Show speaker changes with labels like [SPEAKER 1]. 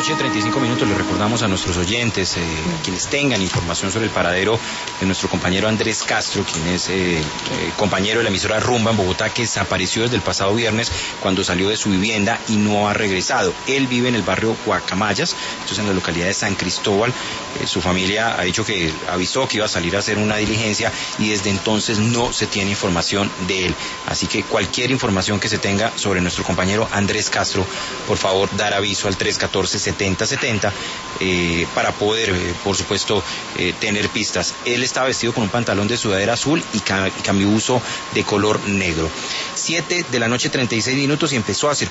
[SPEAKER 1] 8:35, le recordamos a nuestros oyentes, quienes tengan información sobre el paradero de nuestro compañero Andrés Castro, quien es compañero de la emisora Rumba en Bogotá, que desapareció desde el pasado viernes cuando salió de su vivienda y no ha regresado. Él vive en el barrio Guacamayas, esto es en la localidad de San Cristóbal. Su familia ha dicho que avisó que iba a salir a hacer una diligencia y desde entonces no se tiene información de él. Así que cualquier información que se tenga sobre nuestro compañero Andrés Castro, por favor, dar aviso al 314-7070 para poder, por supuesto, tener pistas. Él estaba vestido con un pantalón de sudadera azul y camibuzo de color negro. 7:36 y empezó a circular